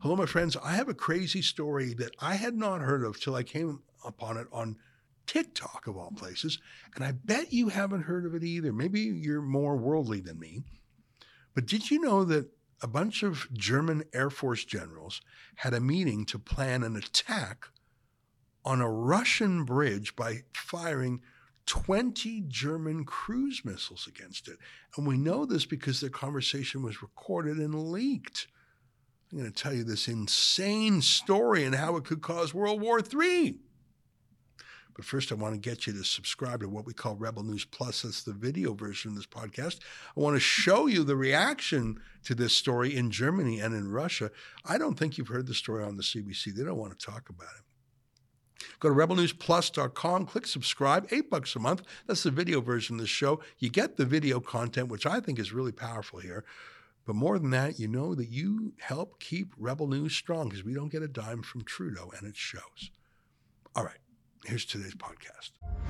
Hello, my friends. I have a crazy story that I had not heard of till I came upon it on TikTok, of all places. And I bet you haven't heard of it either. Maybe you're more worldly than me. But did you know that a bunch of German Air Force generals had a meeting to plan an attack on a Russian bridge by firing 20 German cruise missiles against it? And we know this because their conversation was recorded and leaked. I'm going to tell you this insane story and how it could cause World War III. But first, I want to get you to subscribe to what we call Rebel News Plus. That's the video version of this podcast. I want to show you the reaction to this story in Germany and in Russia. I don't think you've heard the story on the CBC. They don't want to talk about it. Go to rebelnewsplus.com, click subscribe, $8 a month. That's the video version of the show. You get the video content, which I think is really powerful here. But more than that, you know that you help keep Rebel News strong because we don't get a dime from Trudeau, and it shows. All right, here's today's podcast.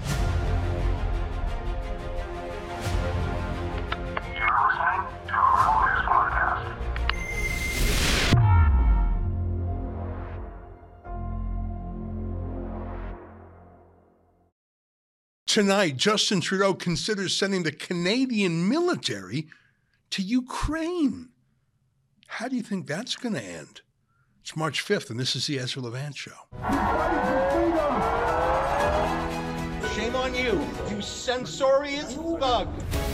You're listening to a Rebel News podcast. Tonight, Justin Trudeau considers sending the Canadian military to Ukraine. How do you think that's going to end? It's March 5th, and this is the Ezra Levant Show. Shame on you, you censorious thug.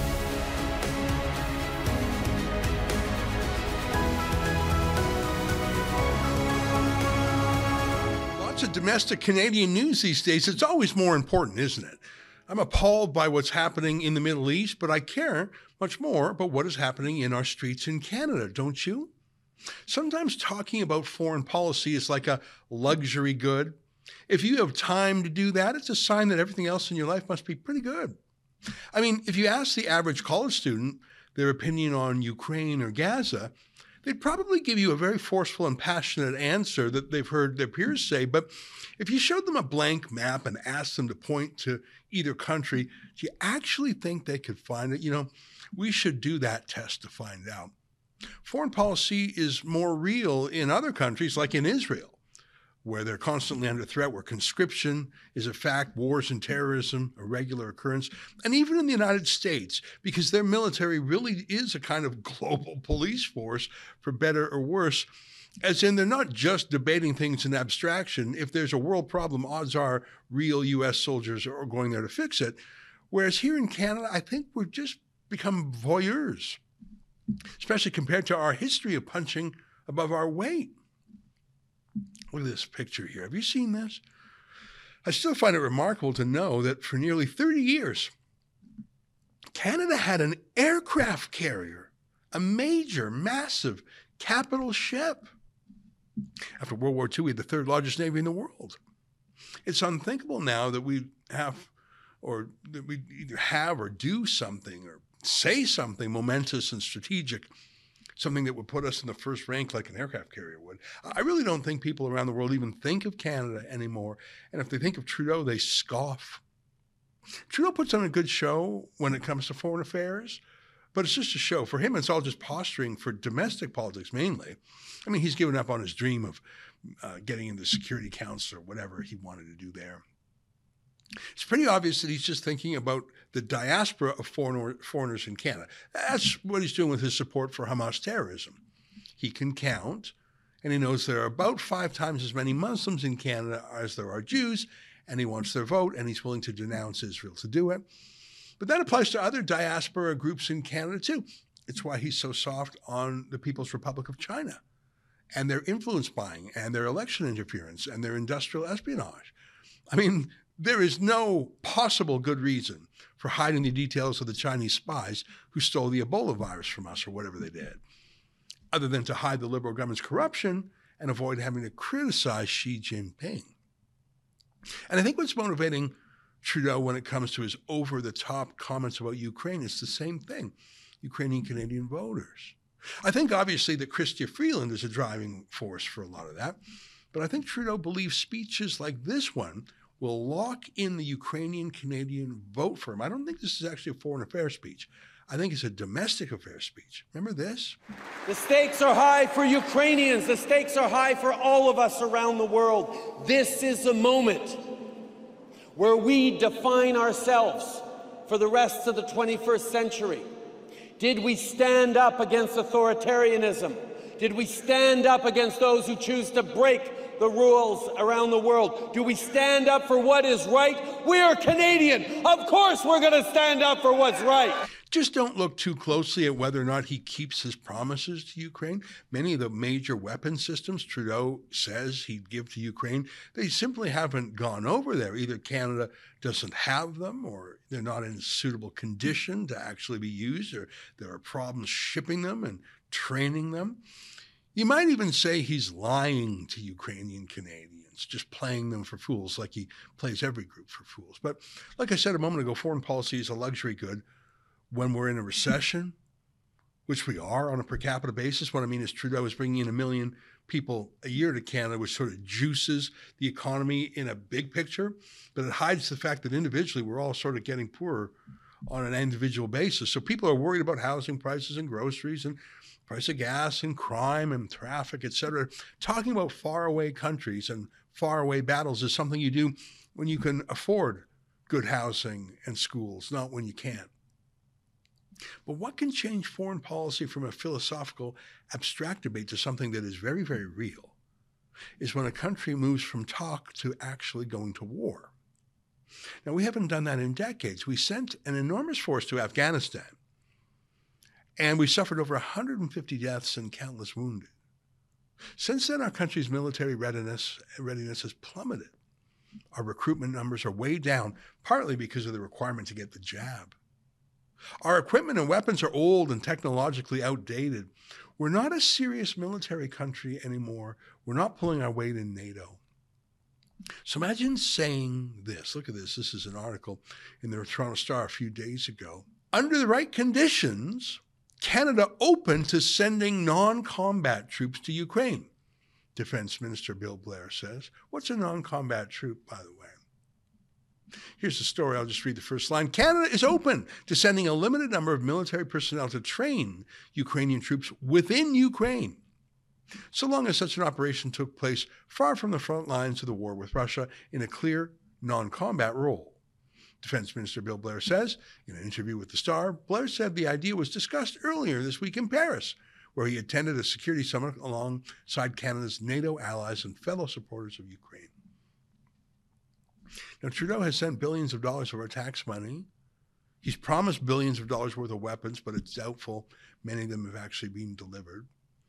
Lots of domestic Canadian news these days. It's always more important, isn't it? I'm appalled by what's happening in the Middle East, but I care much more about what is happening in our streets in Canada, don't you? Sometimes talking about foreign policy is like a luxury good. If you have time to do that, it's a sign that everything else in your life must be pretty good. I mean, if you ask the average college student their opinion on Ukraine or Gaza, they'd probably give you a very forceful and passionate answer that they've heard their peers say. But if you showed them a blank map and asked them to point to either country, do you actually think they could find it? You know, we should do that test to find out. Foreign policy is more real in other countries, like in Israel, where they're constantly under threat, where conscription is a fact, wars and terrorism a regular occurrence, and even in the United States, because their military really is a kind of global police force, for better or worse, as in they're not just debating things in abstraction. If there's a world problem, odds are real U.S. soldiers are going there to fix it. Whereas here in Canada, I think we've just become voyeurs, especially compared to our history of punching above our weight. Look at this picture here. Have you seen this? I still find it remarkable to know that for nearly 30 years, Canada had an aircraft carrier, a major, massive capital ship. After World War II, we had the third largest navy in the world. It's unthinkable now that we have, or that we either have or do something or say something momentous and strategic, something that would put us in the first rank like an aircraft carrier would. I really don't think people around the world even think of Canada anymore. And if they think of Trudeau, they scoff. Trudeau puts on a good show when it comes to foreign affairs, but it's just a show. For him, it's all just posturing for domestic politics mainly. I mean, he's given up on his dream of getting into the Security Council or whatever he wanted to do there. It's pretty obvious that he's just thinking about the diaspora of foreigners in Canada. That's what he's doing with his support for Hamas terrorism. He can count, and he knows there are about 5 times as many Muslims in Canada as there are Jews, and he wants their vote, and he's willing to denounce Israel to do it. But that applies to other diaspora groups in Canada, too. It's why he's so soft on the People's Republic of China and their influence buying and their election interference and their industrial espionage. I mean, there is no possible good reason for hiding the details of the Chinese spies who stole the Ebola virus from us or whatever they did, other than to hide the Liberal government's corruption and avoid having to criticize Xi Jinping. And I think what's motivating Trudeau when it comes to his over-the-top comments about Ukraine is the same thing, Ukrainian Canadian voters. I think obviously that Chrystia Freeland is a driving force for a lot of that, but I think Trudeau believes speeches like this one will lock in the Ukrainian Canadian vote for him. I don't think this is actually a foreign affairs speech. I think it's a domestic affairs speech. Remember this? The stakes are high for Ukrainians. The stakes are high for all of us around the world. This is a moment where we define ourselves for the rest of the 21st century. Did we stand up against authoritarianism? Did we stand up against those who choose to break the rules around the world? Do we stand up for what is right? We are Canadian. Of course we're going to stand up for what's right. Just don't look too closely at whether or not he keeps his promises to Ukraine. Many of the major weapon systems Trudeau says he'd give to Ukraine, they simply haven't gone over there. Either Canada doesn't have them, or they're not in suitable condition to actually be used, or there are problems shipping them and training them. You might even say he's lying to Ukrainian Canadians, just playing them for fools like he plays every group for fools. But like I said a moment ago, foreign policy is a luxury good. When we're in a recession, which we are on a per capita basis, what I mean is Trudeau is bringing in 1 million people a year to Canada, which sort of juices the economy in a big picture, but it hides the fact that individually we're all sort of getting poorer on an individual basis. So people are worried about housing prices and groceries and price of gas and crime and traffic, et cetera. Talking about faraway countries and faraway battles is something you do when you can afford good housing and schools, not when you can't. But what can change foreign policy from a philosophical, abstract debate to something that is very, very real is when a country moves from talk to actually going to war. Now, we haven't done that in decades. We sent an enormous force to Afghanistan, and we suffered over 150 deaths and countless wounded. Since then, our country's military readiness has plummeted. Our recruitment numbers are way down, partly because of the requirement to get the jab. Our equipment and weapons are old and technologically outdated. We're not a serious military country anymore. We're not pulling our weight in NATO. So imagine saying this. Look at this. This is an article in the Toronto Star a few days ago. Under the right conditions, Canada open to sending non-combat troops to Ukraine, Defense Minister Bill Blair says. What's a non-combat troop, by the way? Here's the story. I'll just read the first line. Canada is open to sending a limited number of military personnel to train Ukrainian troops within Ukraine, so long as such an operation took place far from the front lines of the war with Russia in a clear non-combat role. Defense Minister Bill Blair says, in an interview with The Star, Blair said the idea was discussed earlier this week in Paris, where he attended a security summit alongside Canada's NATO allies and fellow supporters of Ukraine. Now, Trudeau has sent billions of dollars of our tax money. He's promised billions of dollars worth of weapons, but it's doubtful many of them have actually been delivered.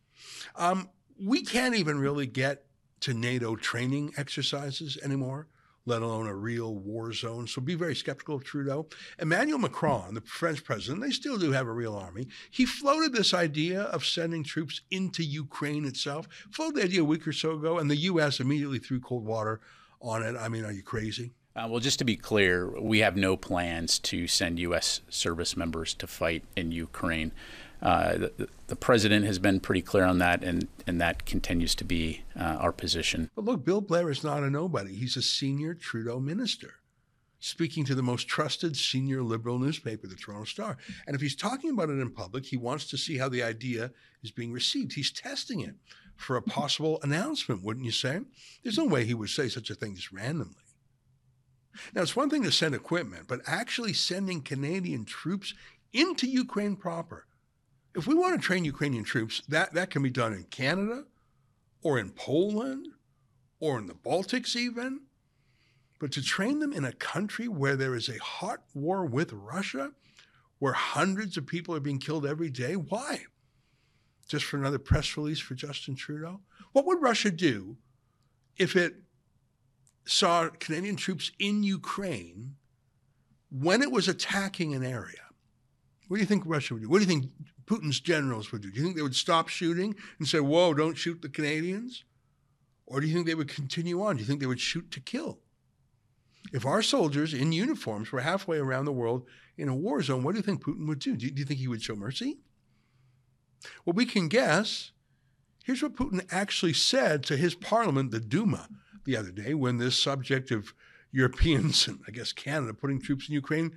We can't even really get to NATO training exercises anymore, let alone a real war zone. So be very skeptical of Trudeau. Emmanuel Macron, the French president, they still do have a real army. He floated this idea of sending troops into Ukraine itself, floated the idea a week or so ago, and the U.S. immediately threw cold water on it. I mean, are you crazy? Well, just to be clear, we have no plans to send U.S. service members to fight in Ukraine. The president has been pretty clear on that, and that continues to be our position. But look, Bill Blair is not a nobody. He's a senior Trudeau minister, speaking to the most trusted senior Liberal newspaper, the Toronto Star. And if he's talking about it in public, he wants to see how the idea is being received. He's testing it for a possible announcement, wouldn't you say? There's no way he would say such a thing just randomly. Now, it's one thing to send equipment, but actually sending Canadian troops into Ukraine proper. If we want to train Ukrainian troops, that can be done in Canada or in Poland or in the Baltics even. But to train them in a country where there is a hot war with Russia, where hundreds of people are being killed every day, why? Just for another press release for Justin Trudeau? What would Russia do if it saw Canadian troops in Ukraine when it was attacking an area? What do you think Russia would do? What do you think Putin's generals would do? Do you think they would stop shooting and say, whoa, don't shoot the Canadians? Or do you think they would continue on? Do you think they would shoot to kill? If our soldiers in uniforms were halfway around the world in a war zone, what do you think Putin would do? Do you think he would show mercy? Well, we can guess. Here's what Putin actually said to his parliament, the Duma, the other day when this subject of Europeans and I guess Canada putting troops in Ukraine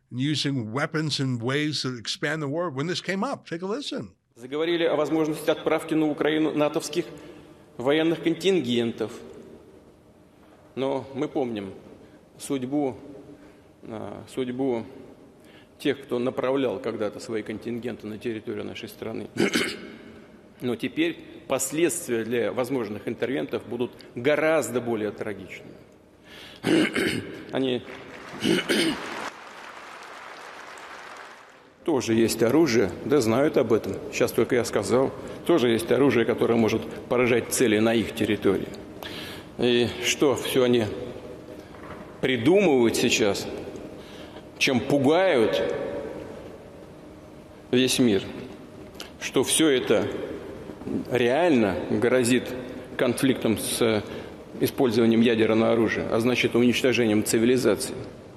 and using weapons in ways that expand the war. When this came up, take a listen. Заговорили о возможности отправки на Украину натовских военных контингентов. Но мы помним судьбу тех, кто направлял когда-то свои контингенты на территорию нашей страны. Но теперь последствия для возможных интервентов будут гораздо более трагичными. Они тоже есть оружие, да знают об этом. Сейчас только я сказал. Тоже есть оружие, которое может поражать цели на их территории. И что все они придумывают сейчас, чем пугают весь мир, что все это реально грозит конфликтом с использованием ядерного оружия, а значит уничтожением цивилизации.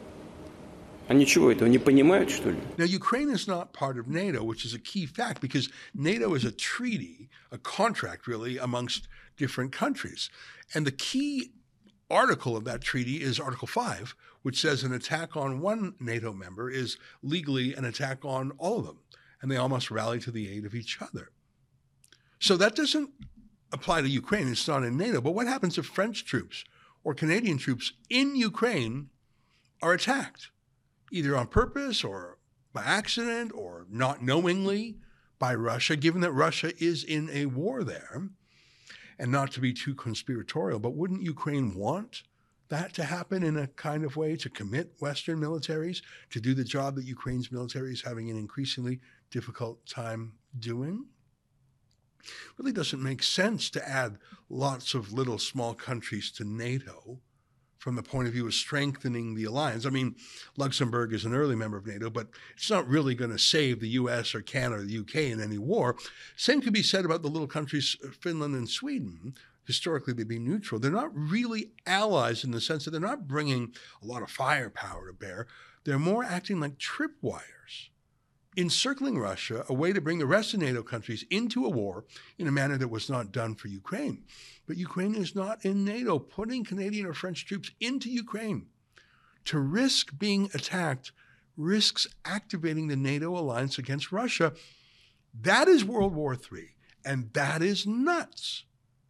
А ничего этого не понимают, что ли? Now, Ukraine is not part of NATO, which is a key fact because NATO is a treaty, a contract really, amongst different countries. And the key article of that treaty is Article 5, which says an attack on one NATO member is legally an attack on all of them, and they all must rally to the aid of each other. So that doesn't apply to Ukraine. It's not in NATO. But what happens if French troops or Canadian troops in Ukraine are attacked, either on purpose or by accident or not knowingly by Russia, given that Russia is in a war there? And not to be too conspiratorial, but wouldn't Ukraine want that to happen in a kind of way to commit Western militaries to do the job that Ukraine's military is having an increasingly difficult time doing? Really doesn't make sense to add lots of little small countries to NATO from the point of view of strengthening the alliance. I mean, Luxembourg is an early member of NATO, but it's not really going to save the US or Canada or the UK in any war. Same could be said about the little countries, Finland and Sweden. Historically, they'd be neutral. They're not really allies in the sense that they're not bringing a lot of firepower to bear. They're more acting like tripwires, encircling Russia, a way to bring the rest of NATO countries into a war in a manner that was not done for Ukraine. But Ukraine is not in NATO. Putting Canadian or French troops into Ukraine to risk being attacked risks activating the NATO alliance against Russia. That is World War III, and that is nuts.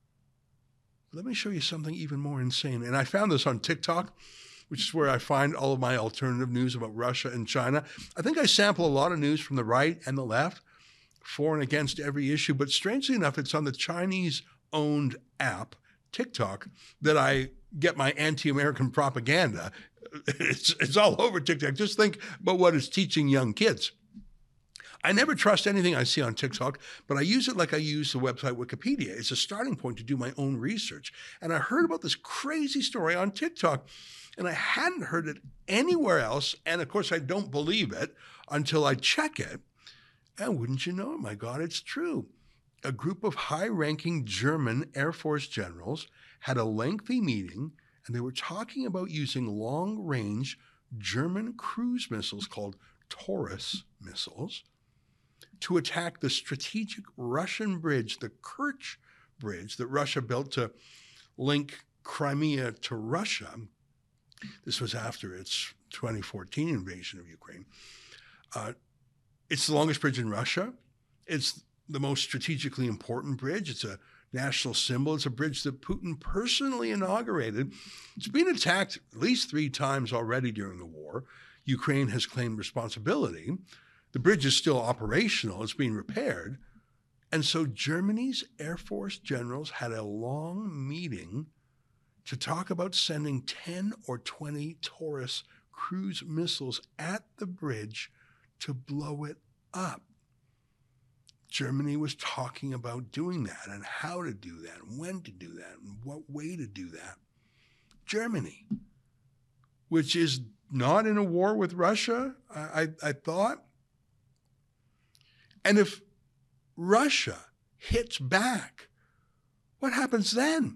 Let me show you something even more insane. And I found this on TikTok, which is where I find all of my alternative news about Russia and China. I think I sample a lot of news from the right and the left, for and against every issue. But strangely enough, it's on the Chinese-owned app, TikTok, that I get my anti-American propaganda. It's all over TikTok. Just think about what it's teaching young kids. I never trust anything I see on TikTok, but I use it like I use the website Wikipedia. It's a starting point to do my own research. And I heard about this crazy story on TikTok, and I hadn't heard it anywhere else. And of course, I don't believe it until I check it. And wouldn't you know it, my God, it's true. A group of high-ranking German Air Force generals had a lengthy meeting, and they were talking about using long-range German cruise missiles called Taurus missiles to attack the strategic Russian bridge, the Kerch Bridge that Russia built to link Crimea to Russia. This was after its 2014 invasion of Ukraine. It's the longest bridge in Russia. It's the most strategically important bridge. It's a national symbol. It's a bridge that Putin personally inaugurated. It's been attacked at least 3 times already during the war. Ukraine has claimed responsibility. The bridge is still operational. It's being repaired. And so Germany's Air Force generals had a long meeting to talk about sending 10 or 20 Taurus cruise missiles at the bridge to blow it up. Germany was talking about doing that and how to do that and when to do that and what way to do that. Germany, which is not in a war with Russia, I thought. And if Russia hits back, what happens then?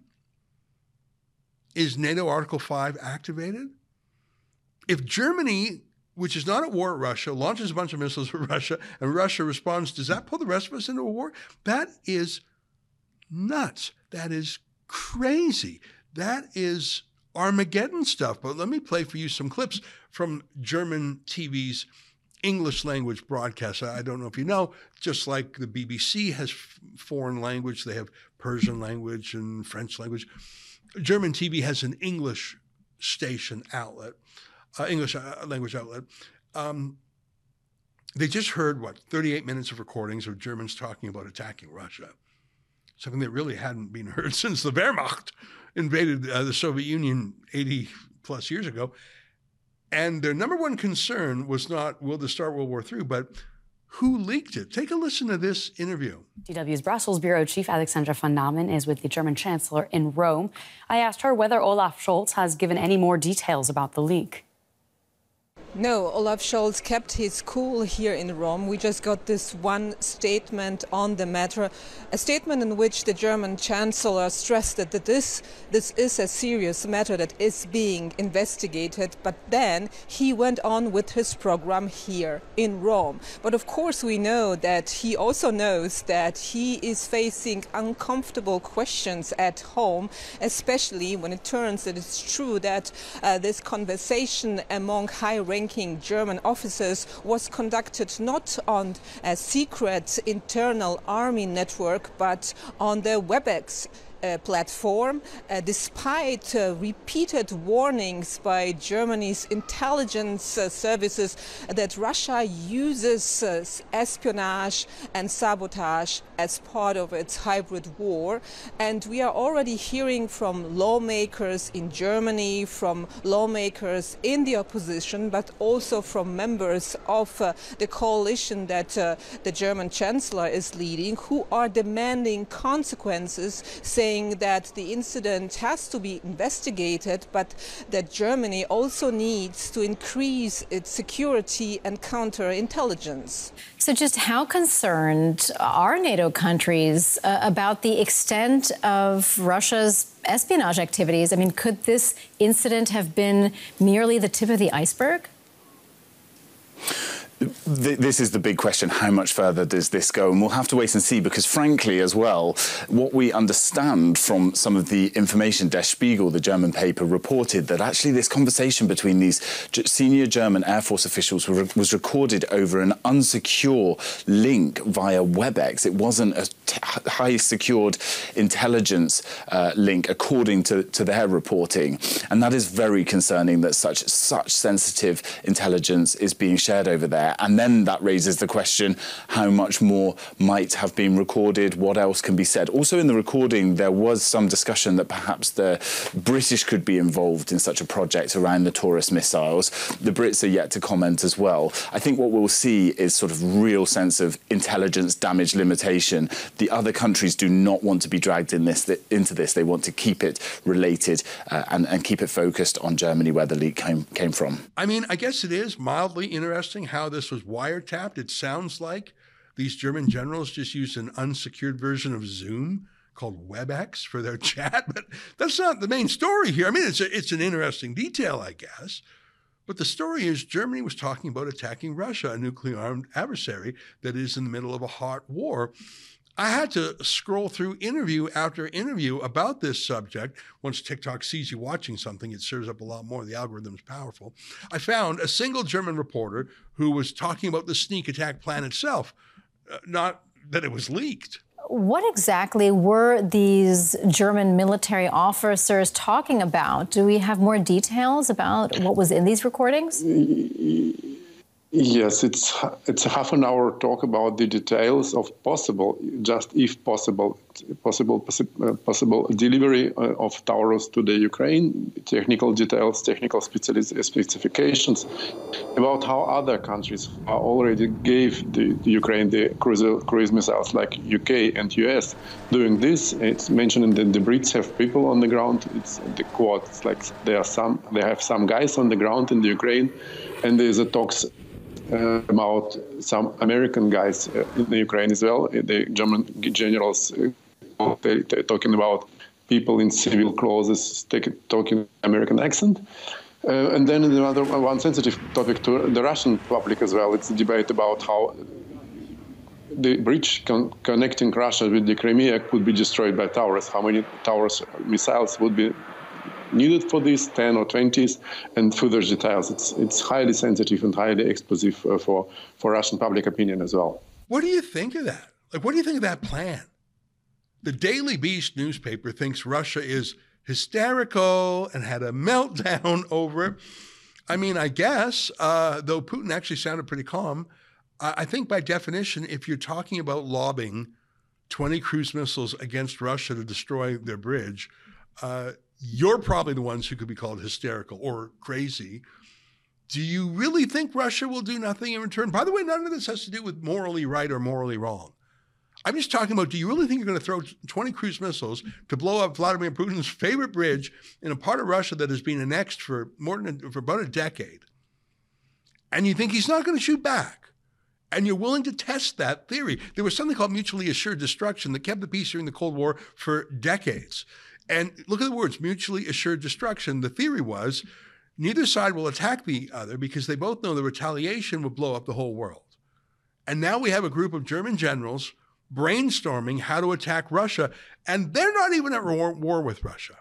Is NATO Article 5 activated? If Germany, which is not at war with Russia, launches a bunch of missiles at Russia, and Russia responds, does that pull the rest of us into a war? That is nuts. That is crazy. That is Armageddon stuff. But let me play for you some clips from German TV's English language broadcast. I don't know if you know, just like the BBC has foreign language, they have Persian language and French language. German TV has an English station outlet, English language outlet. They just heard, 38 minutes of recordings of Germans talking about attacking Russia, something that really hadn't been heard since the Wehrmacht invaded the Soviet Union 80 plus years ago. And their number one concern was not, will this start World War III, but who leaked it? Take a listen to this interview. DW's Brussels bureau chief Alexandra van Namen is with the German chancellor in Rome. I asked her whether Olaf Scholz has given any more details about the leak. No, Olaf Scholz kept his cool here in Rome. We just got this one statement on the matter, a statement in which the German Chancellor stressed that this is a serious matter that is being investigated, but then he went on with his program here in Rome. But of course we know that he also knows that he is facing uncomfortable questions at home, especially when it turns that it's true that this conversation among high-ranking German officers was conducted not on a secret internal army network, but on the WebEx platform, despite repeated warnings by Germany's intelligence services that Russia uses espionage and sabotage as part of its hybrid war. And we are already hearing from lawmakers in Germany, from lawmakers in the opposition, but also from members of the coalition that the German Chancellor is leading, who are demanding consequences, saying that the incident has to be investigated, but that Germany also needs to increase its security and counterintelligence. So just how concerned are NATO countries about the extent of Russia's espionage activities? I mean, could this incident have been merely the tip of the iceberg? This is the big question. How much further does this go? And we'll have to wait and see, because frankly as well, what we understand from some of the information Der Spiegel, the German paper, reported that actually this conversation between these senior German Air Force officials was recorded over an unsecure link via WebEx. It wasn't a high secured intelligence link, according to their reporting. And that is very concerning that such sensitive intelligence is being shared over there. And then that raises the question, how much more might have been recorded? What else can be said? Also in the recording, there was some discussion that perhaps the British could be involved in such a project around the Taurus missiles. The Brits are yet to comment as well. I think what we'll see is sort of real sense of intelligence damage limitation. The other countries do not want to be dragged into this. They want to keep it related and keep it focused on Germany, where the leak came from. I mean, I guess it is mildly interesting how this was wiretapped. It sounds like these German generals just used an unsecured version of Zoom called WebEx for their chat, but that's not the main story here. I mean, it's an interesting detail, I guess. But the story is Germany was talking about attacking Russia, a nuclear-armed adversary that is in the middle of a hot war. I had to scroll through interview after interview about this subject. Once TikTok sees you watching something, it serves up a lot more. The algorithm's powerful. I found a single German reporter who was talking about the sneak attack plan itself, not that it was leaked. What exactly were these German military officers talking about? Do we have more details about what was in these recordings? Yes, it's a half an hour talk about the details of possible delivery of Taurus to the Ukraine, technical details, technical specifications, about how other countries already gave the Ukraine the cruise missiles, like UK and US. Doing this, it's mentioned that the Brits have people on the ground. It's the quote. It's like they have some guys on the ground in the Ukraine, and there's a talks about some American guys in the Ukraine as well. The German generals, they're talking about people in civil clothes talking American accent. And then another one sensitive topic to the Russian public as well. It's a debate about how the bridge connecting Russia with the Crimea could be destroyed by Taurus. How many Taurus missiles would be needed for this, 10 or 20s, and further details. It's highly sensitive and highly explosive for Russian public opinion as well. What do you think of that? Like, what do you think of that plan? The Daily Beast newspaper thinks Russia is hysterical and had a meltdown over it. I mean, I guess, though Putin actually sounded pretty calm, I think by definition, if you're talking about lobbing 20 cruise missiles against Russia to destroy their bridge, you're probably the ones who could be called hysterical or crazy. Do you really think Russia will do nothing in return? By the way, none of this has to do with morally right or morally wrong. I'm just talking about, do you really think you're going to throw 20 cruise missiles to blow up Vladimir Putin's favorite bridge in a part of Russia that has been annexed for about a decade? And you think he's not going to shoot back? And you're willing to test that theory? There was something called mutually assured destruction that kept the peace during the Cold War for decades. And look at the words, mutually assured destruction. The theory was neither side will attack the other because they both know the retaliation will blow up the whole world. And now we have a group of German generals brainstorming how to attack Russia, and they're not even at war with Russia.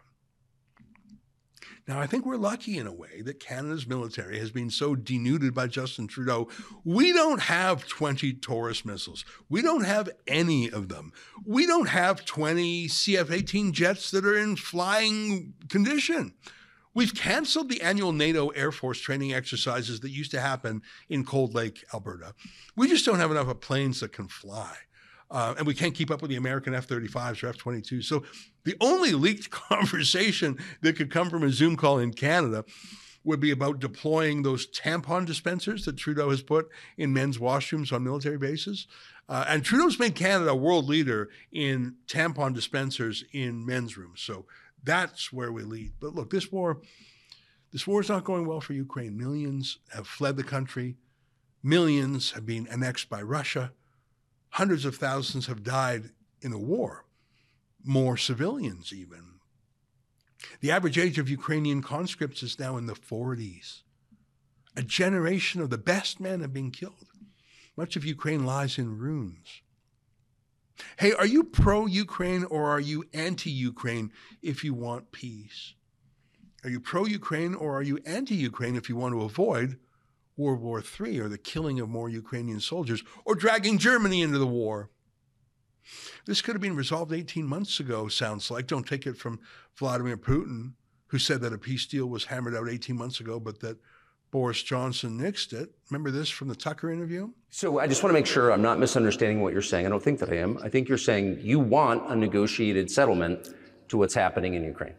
Now, I think we're lucky in a way that Canada's military has been so denuded by Justin Trudeau. We don't have 20 Taurus missiles. We don't have any of them. We don't have 20 CF-18 jets that are in flying condition. We've canceled the annual NATO Air Force training exercises that used to happen in Cold Lake, Alberta. We just don't have enough planes that can fly. And we can't keep up with the American F-35s or F-22s. So the only leaked conversation that could come from a Zoom call in Canada would be about deploying those tampon dispensers that Trudeau has put in men's washrooms on military bases. And Trudeau's made Canada a world leader in tampon dispensers in men's rooms. So that's where we lead. But look, this war is not going well for Ukraine. Millions have fled the country. Millions have been annexed by Russia. Hundreds of thousands have died in the war, more civilians even. The average age of Ukrainian conscripts is now in the 40s. A generation of the best men have been killed. Much of Ukraine lies in ruins. Hey, are you pro-Ukraine or are you anti-Ukraine if you want peace? Are you pro-Ukraine or are you anti-Ukraine if you want to avoid World War III or the killing of more Ukrainian soldiers or dragging Germany into the war? This could have been resolved 18 months ago, sounds like. Don't take it from Vladimir Putin, who said that a peace deal was hammered out 18 months ago, but that Boris Johnson nixed it. Remember this from the Tucker interview? So I just want to make sure I'm not misunderstanding what you're saying. I don't think that I am. I think you're saying you want a negotiated settlement to what's happening in Ukraine.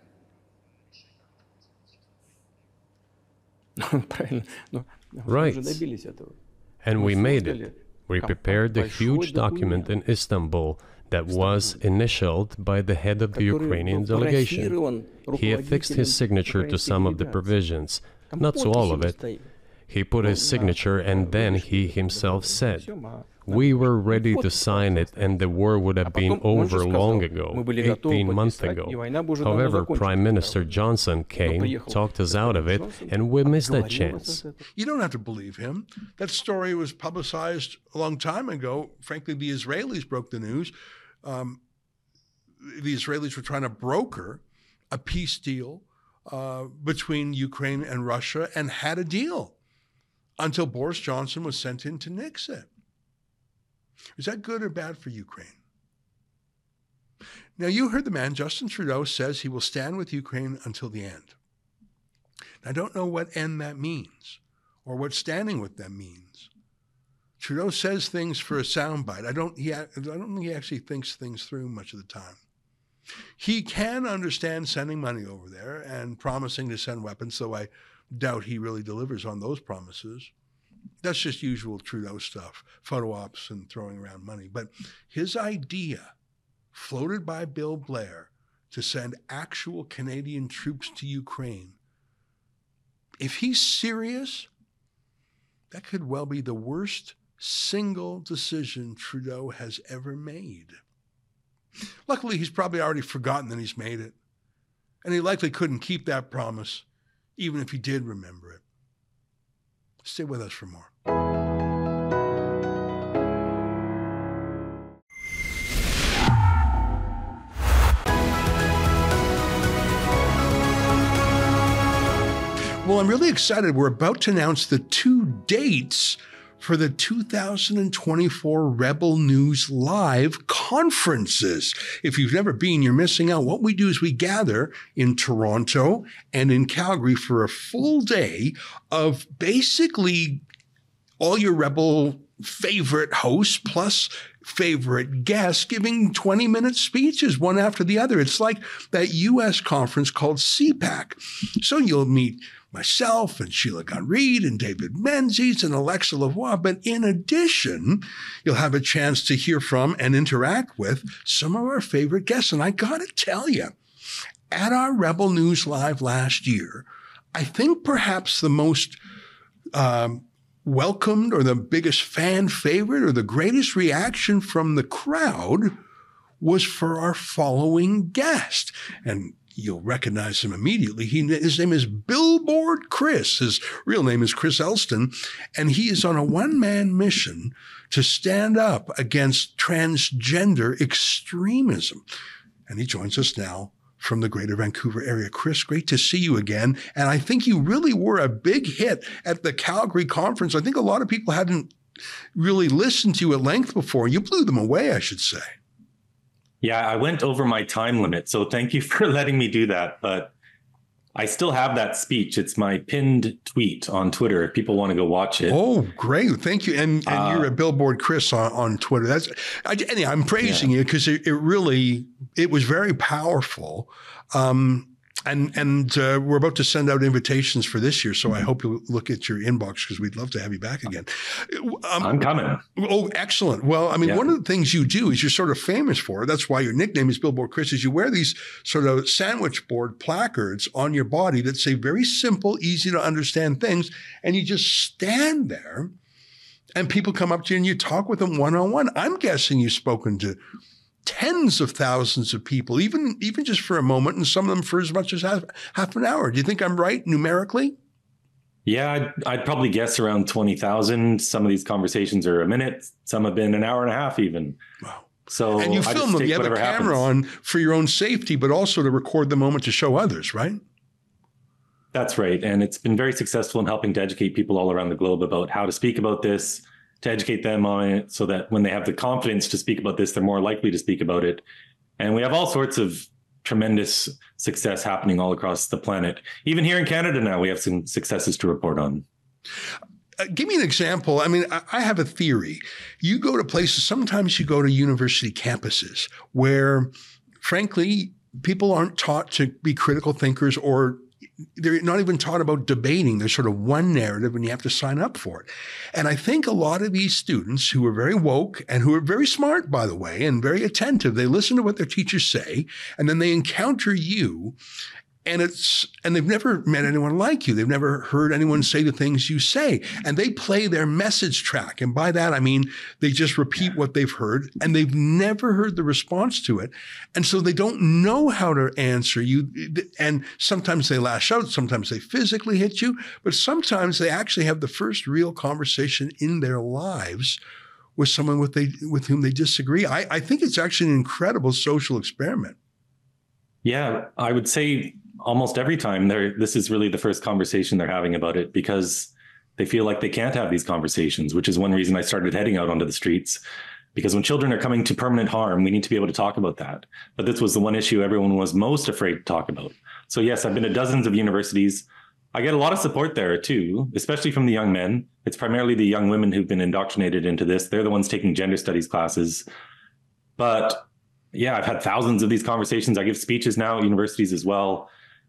Right. And we made it. We prepared a huge document in Istanbul that was initialed by the head of the Ukrainian delegation. He affixed his signature to some of the provisions, not to all of it. He put his signature and then he himself said, we were ready to sign it and the war would have been over long ago, 18 months ago. However, Prime Minister Johnson came, talked us out of it, and we missed that chance. You don't have to believe him. That story was publicized a long time ago. Frankly, the Israelis broke the news. The Israelis were trying to broker a peace deal between Ukraine and Russia and had a deal until Boris Johnson was sent in to nix it. Is that good or bad for Ukraine? Now, you heard the man, Justin Trudeau, says he will stand with Ukraine until the end. I don't know what end that means or what standing with them means. Trudeau says things for a soundbite. I don't think he actually thinks things through much of the time. He can understand sending money over there and promising to send weapons, though I doubt he really delivers on those promises. That's just usual Trudeau stuff, photo ops and throwing around money. But his idea, floated by Bill Blair, to send actual Canadian troops to Ukraine, if he's serious, that could well be the worst single decision Trudeau has ever made. Luckily, he's probably already forgotten that he's made it, and he likely couldn't keep that promise, even if he did remember it. Stay with us for more. Well, I'm really excited. We're about to announce the 2 dates for the 2024 Rebel News Live conferences. If you've never been, you're missing out. What we do is we gather in Toronto and in Calgary for a full day of basically all your Rebel favorite hosts plus favorite guests giving 20-minute speeches one after the other. It's like that U.S. conference called CPAC. So you'll meet myself and Sheila Gunn-Reid and David Menzies and Alexa Lavoie. But in addition, you'll have a chance to hear from and interact with some of our favorite guests. And I got to tell you, at our Rebel News Live last year, I think perhaps the most welcomed or the biggest fan favorite or the greatest reaction from the crowd was for our following guest. And you'll recognize him immediately. His name is Billboard Chris. His real name is Chris Elston, and he is on a one-man mission to stand up against transgender extremism. And he joins us now from the Greater Vancouver area. Chris, great to see you again. And I think you really were a big hit at the Calgary conference. I think a lot of people hadn't really listened to you at length before. You blew them away, I should say. Yeah, I went over my time limit, so thank you for letting me do that. But I still have that speech. It's my pinned tweet on Twitter if people want to go watch it. Oh, great. Thank you. And you're a Billboard Chris on Twitter. I'm praising you because it was very powerful. And we're about to send out invitations for this year, so I hope you'll look at your inbox because we'd love to have you back again. I'm coming. Oh, excellent. Well, I mean, one of the things you do is you're sort of famous for, that's why your nickname is Billboard Chris, is you wear these sort of sandwich board placards on your body that say very simple, easy to understand things, and you just stand there and people come up to you and you talk with them one-on-one. I'm guessing you've spoken to tens of thousands of people, even just for a moment, and some of them for as much as half an hour. Do you think I'm right numerically? Yeah, I'd probably guess around 20,000. Some of these conversations are a minute. Some have been an hour and a half even. Wow. So and you film them. You have a camera on for your own safety, but also to record the moment to show others, right? That's right. And it's been very successful in helping to educate people all around the globe about how to speak about this, to educate them on it so that when they have the confidence to speak about this, they're more likely to speak about it. And we have all sorts of tremendous success happening all across the planet. Even here in Canada now, we have some successes to report on. Give me an example. I mean, I have a theory. You go to places, sometimes you go to university campuses where, frankly, people aren't taught to be critical thinkers, or they're not even taught about debating. There's sort of one narrative and you have to sign up for it. And I think a lot of these students who are very woke and who are very smart, by the way, and very attentive, they listen to what their teachers say, and then they encounter you, and they've never met anyone like you. They've never heard anyone say the things you say, and they play their message track. And by that, I mean, they just repeat what they've heard, and they've never heard the response to it. And so they don't know how to answer you. And sometimes they lash out, sometimes they physically hit you, but sometimes they actually have the first real conversation in their lives with someone with whom they disagree. I think it's actually an incredible social experiment. Yeah, I would say almost every time this is really the first conversation they're having about it, because they feel like they can't have these conversations, which is one reason I started heading out onto the streets. Because when children are coming to permanent harm, we need to be able to talk about that. But this was the one issue everyone was most afraid to talk about. So yes, I've been to dozens of universities. I get a lot of support there too, especially from the young men. It's primarily the young women who've been indoctrinated into this. They're the ones taking gender studies classes. But yeah, I've had thousands of these conversations. I give speeches now at universities as well.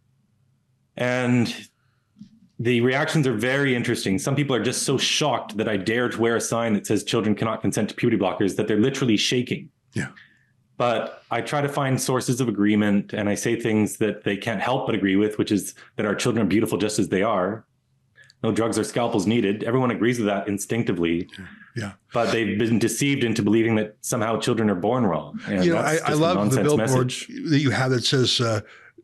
And the reactions are very interesting. Some people are just so shocked that I dare to wear a sign that says children cannot consent to puberty blockers that they're literally shaking. Yeah. But I try to find sources of agreement, and I say things that they can't help but agree with, which is that our children are beautiful just as they are. No drugs or scalpels needed. Everyone agrees with that instinctively. Yeah. But they've been deceived into believing that somehow children are born wrong. And I love the billboard that you have that says,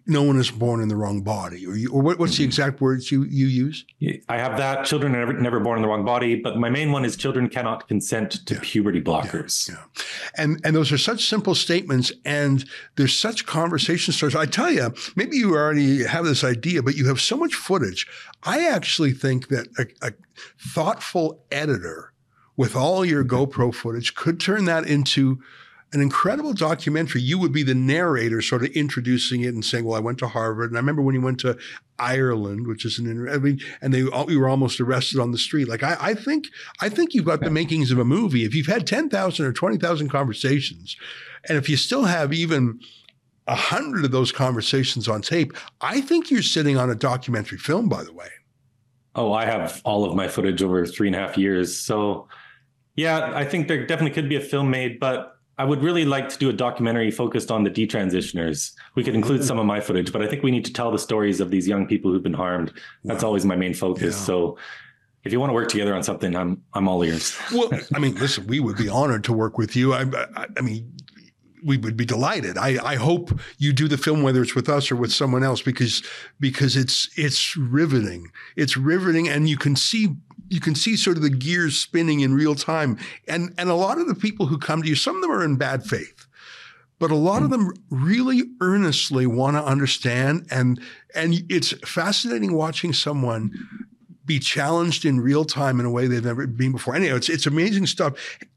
no one is born in the wrong body, or what's the exact words you use? I have that. Children are never born in the wrong body, but my main one is children cannot consent to puberty blockers. Yeah. And those are such simple statements, and there's such conversation starters. I tell you, maybe you already have this idea, but you have so much footage. I actually think that a thoughtful editor with all your GoPro footage could turn that into an incredible documentary. You would be the narrator sort of introducing it and saying, well, I went to Harvard. And I remember when you went to Ireland, which is and you were almost arrested on the street. Like, I think you've got the makings of a movie. If you've had 10,000 or 20,000 conversations, and if you still have even 100 of those conversations on tape, I think you're sitting on a documentary film, by the way. Oh, I have all of my footage over 3.5 years. So yeah, I think there definitely could be a film made, but I would really like to do a documentary focused on the detransitioners. We could include some of my footage, but I think we need to tell the stories of these young people who've been harmed. That's always my main focus. Yeah. So if you want to work together on something, I'm all ears. Well, I mean, listen, we would be honored to work with you. I mean, we would be delighted. I hope you do the film, whether it's with us or with someone else, because it's riveting. It's riveting, and you can see sort of the gears spinning in real time. And a lot of the people who come to you, some of them are in bad faith, but a lot of them really earnestly want to understand. And it's fascinating watching someone be challenged in real time in a way they've never been before. Anyway, it's amazing stuff.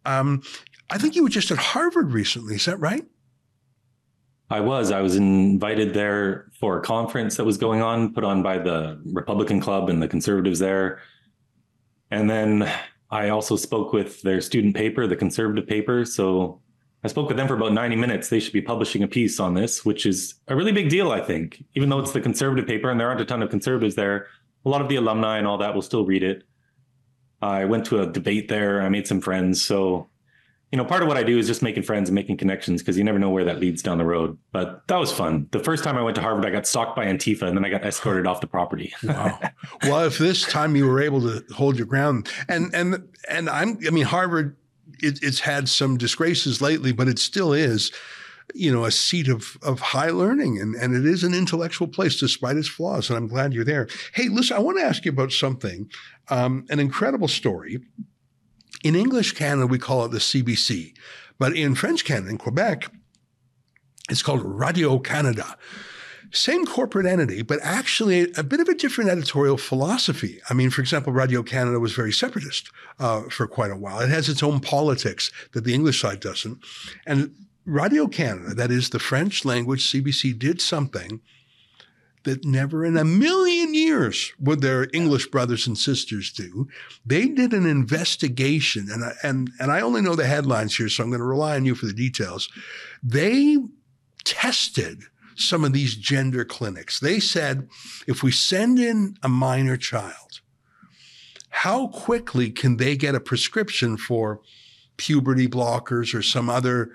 I think you were just at Harvard recently. Is that right? I was invited there for a conference that was going on, put on by the Republican Club and the conservatives there. And then I also spoke with their student paper, the conservative paper. So I spoke with them for about 90 minutes. They should be publishing a piece on this, which is a really big deal, I think. Even though it's the conservative paper and there aren't a ton of conservatives there, a lot of the alumni and all that will still read it. I went to a debate there. I made some friends. So, part of what I do is just making friends and making connections, because you never know where that leads down the road. But that was fun. The first time I went to Harvard, I got stalked by Antifa, and then I got escorted off the property. Wow. Well, if this time you were able to hold your ground, and Harvard, it's had some disgraces lately, but it still is, a seat of high learning, and it is an intellectual place despite its flaws. And I'm glad you're there. Hey, listen, I want to ask you about something, an incredible story. In English Canada, we call it the CBC, but in French Canada, in Quebec, it's called Radio-Canada. Same corporate entity, but actually a bit of a different editorial philosophy. I mean, for example, Radio-Canada was very separatist for quite a while. It has its own politics that the English side doesn't. And Radio-Canada, that is the French language CBC, did something that never in a million years would their English brothers and sisters do. They did an investigation, and I only know the headlines here, so I'm going to rely on you for the details. They tested some of these gender clinics. They said, if we send in a minor child, how quickly can they get a prescription for puberty blockers or some other,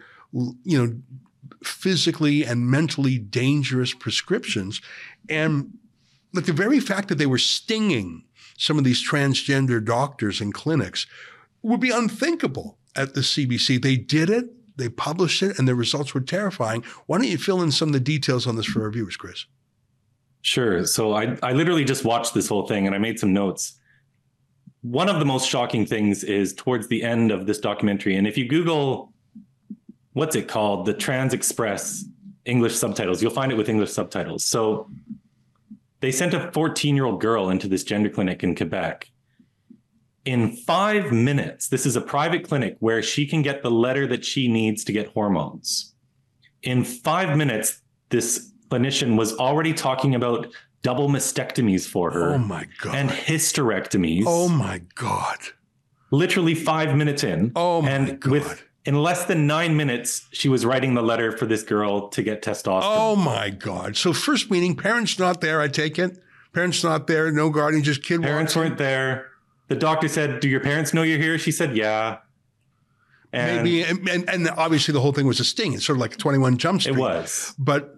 physically and mentally dangerous prescriptions? And the very fact that they were stinging some of these transgender doctors and clinics would be unthinkable at the CBC. They did it, they published it, and the results were terrifying. Why don't you fill in some of the details on this for our viewers, Chris? Sure. So I literally just watched this whole thing and I made some notes. One of the most shocking things is towards the end of this documentary. And if you Google, what's it called? The Trans Express English subtitles, you'll find it with English subtitles. So they sent a 14-year-old girl into this gender clinic in Quebec. In 5 minutes, this is a private clinic where she can get the letter that she needs to get hormones. In 5 minutes, this clinician was already talking about double mastectomies for her. Oh my God. And hysterectomies. Oh my God. Literally 5 minutes in. Oh my God. In less than 9 minutes, she was writing the letter for this girl to get testosterone. Oh my God. So first meeting, parents not there, I take it? Parents not there, no guardian, just kid. Parents weren't there. The doctor said, do your parents know you're here? She said, yeah. And maybe, and obviously the whole thing was a sting. It's sort of like 21 Jump Street. It was. But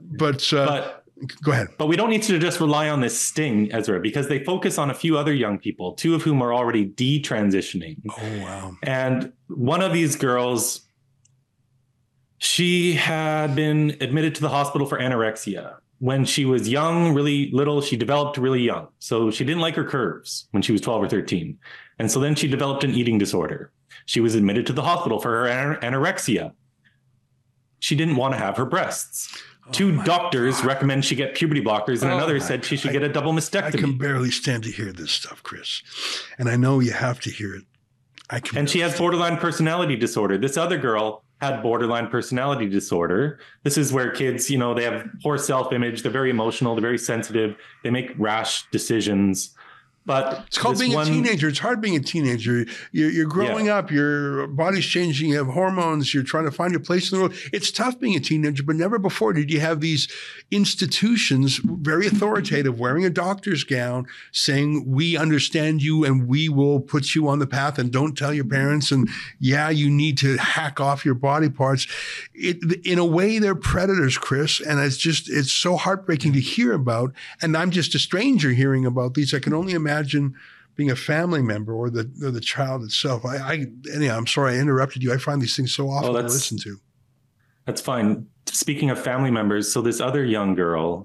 go ahead. But we don't need to just rely on this sting, Ezra, because they focus on a few other young people, 2 of whom are already detransitioning. Oh, wow. And one of these girls, she had been admitted to the hospital for anorexia. when she was young, really little, she developed really young. So she didn't like her curves when she was 12 or 13. And so then she developed an eating disorder. She was admitted to the hospital for her anorexia. She didn't want to have her breasts. Two doctors recommend she get puberty blockers, and another said she should get a double mastectomy. I can barely stand to hear this stuff, Chris. And I know you have to hear it. And she has borderline personality disorder. This other girl had borderline personality disorder. This is where kids, you know, they have poor self-image. They're very emotional. They're very sensitive. They make rash decisions. But it's called being a teenager. It's hard being a teenager. You're growing up. Your body's changing. You have hormones. You're trying to find your place in the world. It's tough being a teenager, but never before did you have these institutions, very authoritative, wearing a doctor's gown, saying, we understand you and we will put you on the path, and don't tell your parents. And yeah, you need to hack off your body parts. In a way, they're predators, Chris. And it's so heartbreaking to hear about. And I'm just a stranger hearing about these. I can only imagine being a family member or the child itself. Anyhow, I'm sorry I interrupted you. I find these things so awful to listen to. That's fine. Speaking of family members, so this other young girl,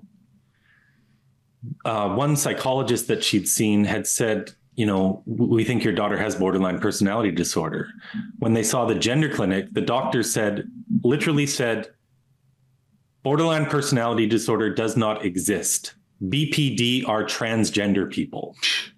one psychologist that she'd seen had said, you know, we think your daughter has borderline personality disorder. When they saw the gender clinic, the doctor literally said, borderline personality disorder does not exist. BPD are transgender people.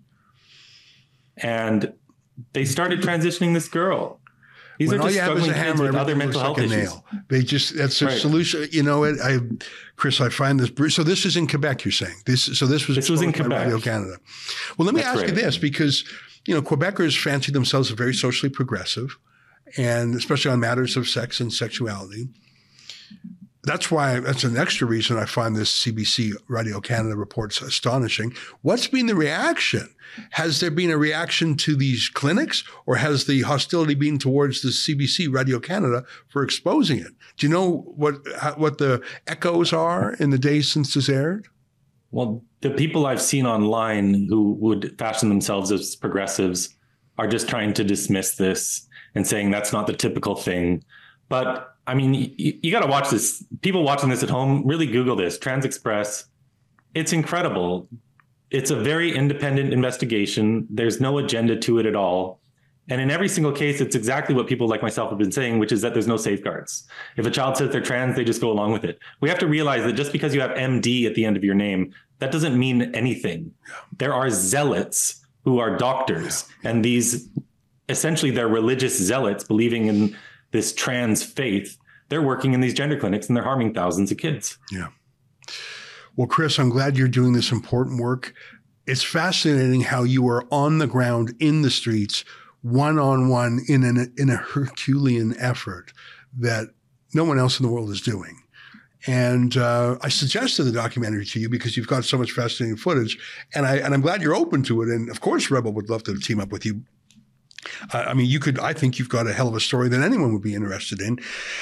And they started transitioning this girl. These are just struggling kids with other mental health issues. That's a solution. You know what, Chris, I find this. So this is in Quebec, you're saying? This was in Quebec, Radio Canada. Well, let me ask you this, because, you know, Quebecers fancy themselves very socially progressive, and especially on matters of sex and sexuality. That's an extra reason I find this CBC Radio Canada reports astonishing. What's been the reaction? Has there been a reaction to these clinics, or has the hostility been towards the CBC Radio Canada for exposing it? Do you know what the echoes are in the days since this aired? Well, the people I've seen online who would fashion themselves as progressives are just trying to dismiss this and saying that's not the typical thing. But I mean, you got to watch this. People watching this at home, really Google this, Trans Express. It's incredible. It's a very independent investigation. There's no agenda to it at all. And in every single case, it's exactly what people like myself have been saying, which is that there's no safeguards. If a child says they're trans, they just go along with it. We have to realize that just because you have MD at the end of your name, that doesn't mean anything. There are zealots who are doctors, and these, essentially they're religious zealots believing in this trans faith. They're working in these gender clinics and they're harming thousands of kids. Yeah. Well, Chris, I'm glad you're doing this important work. It's fascinating how you are on the ground in the streets, one-on-one in a Herculean effort that no one else in the world is doing. And I suggested the documentary to you because you've got so much fascinating footage, and I'm glad you're open to it. And of course, Rebel would love to team up with you. I mean, I think you've got a hell of a story that anyone would be interested in.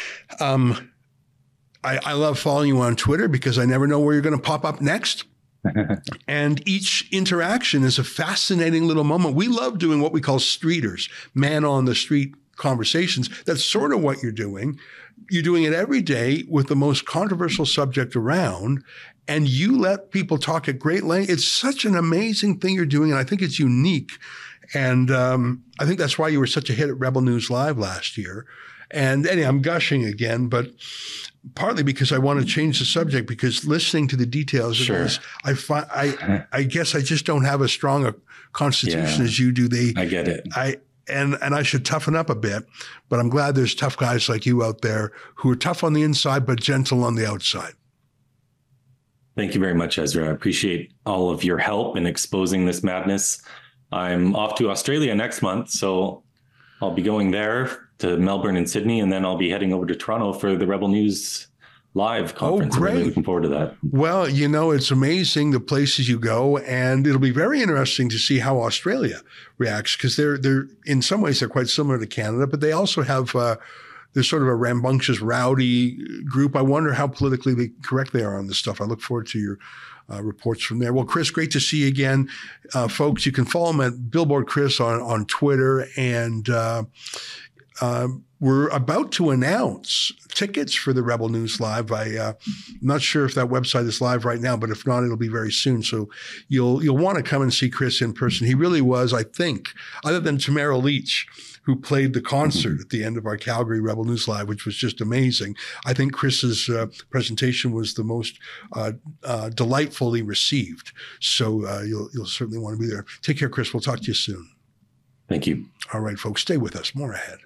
I love following you on Twitter because I never know where you're going to pop up next. And each interaction is a fascinating little moment. We love doing what we call streeters, man on the street conversations. That's sort of what you're doing. You're doing it every day with the most controversial subject around, and you let people talk at great length. It's such an amazing thing you're doing, and I think it's unique. And I think that's why you were such a hit at Rebel News Live last year. And anyway, I'm gushing again, but partly because I want to change the subject, because listening to the details of this, I guess I just don't have as strong a constitution as you do. I get it. And I should toughen up a bit, but I'm glad there's tough guys like you out there who are tough on the inside, but gentle on the outside. Thank you very much, Ezra. I appreciate all of your help in exposing this madness. I'm off to Australia next month, so I'll be going there to Melbourne and Sydney, and then I'll be heading over to Toronto for the Rebel News Live conference. Oh, great. I'm really looking forward to that. Well, you know, it's amazing the places you go, and it'll be very interesting to see how Australia reacts, because they're in some ways they're quite similar to Canada, but they also have they're sort of a rambunctious, rowdy group. I wonder how politically correct they are on this stuff. I look forward to your reports from there. Well, Chris, great to see you again. Folks, you can follow him at Billboard Chris on Twitter, and we're about to announce tickets for the Rebel News Live. I'm not sure if that website is live right now, but if not, it'll be very soon. So you'll want to come and see Chris in person. He really was, I think, other than Tamara Leach, who played the concert at the end of our Calgary Rebel News Live, which was just amazing. I think Chris's presentation was the most delightfully received. So you'll certainly want to be there. Take care, Chris. We'll talk to you soon. Thank you. All right, folks, stay with us. More ahead.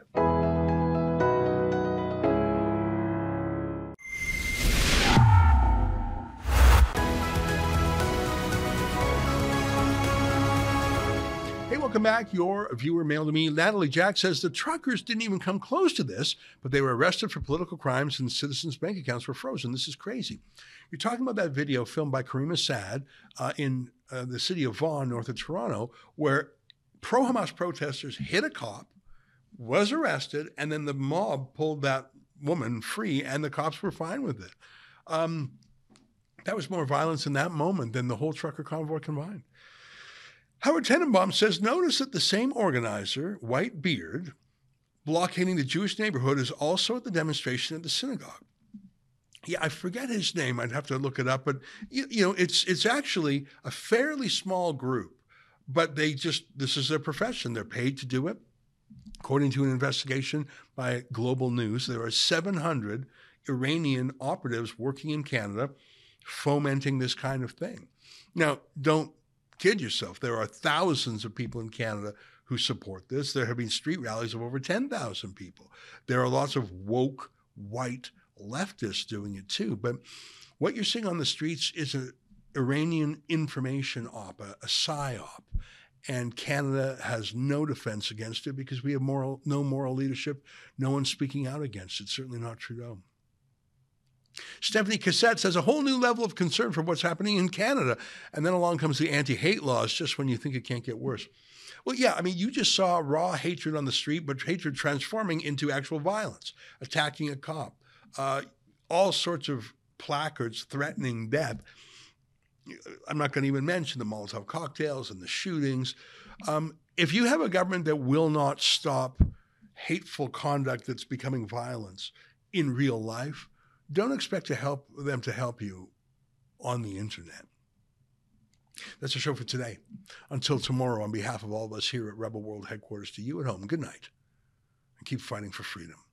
Welcome back. Your viewer mailed to me. Natalie Jack says the truckers didn't even come close to this, but they were arrested for political crimes and citizens' bank accounts were frozen. This is crazy. You're talking about that video filmed by Kareem Assad in the city of Vaughan, north of Toronto, where pro-Hamas protesters hit a cop, was arrested, and then the mob pulled that woman free, and the cops were fine with it. That was more violence in that moment than the whole trucker convoy combined. Howard Tenenbaum says, notice that the same organizer, White Beard, blockading the Jewish neighborhood, is also at the demonstration at the synagogue. Yeah, I forget his name. I'd have to look it up. But, you know, it's actually a fairly small group. But this is their profession. They're paid to do it. According to an investigation by Global News, there are 700 Iranian operatives working in Canada fomenting this kind of thing. Now, don't kid yourself. There are thousands of people in Canada who support this. There have been street rallies of over 10,000 people. There are lots of woke, white leftists doing it too. But what you're seeing on the streets is an Iranian information op, a psyop. And Canada has no defense against it because we have no moral leadership. No one's speaking out against it, certainly not Trudeau. Stephanie Cassette says a whole new level of concern for what's happening in Canada. And then along comes the anti-hate laws just when you think it can't get worse. Well, yeah, I mean, you just saw raw hatred on the street, but hatred transforming into actual violence, attacking a cop, all sorts of placards threatening death. I'm not going to even mention the Molotov cocktails and the shootings. If you have a government that will not stop hateful conduct that's becoming violence in real life, don't expect them to help you on the internet. That's our show for today. Until tomorrow, on behalf of all of us here at Rebel World Headquarters, to you at home, good night, and keep fighting for freedom.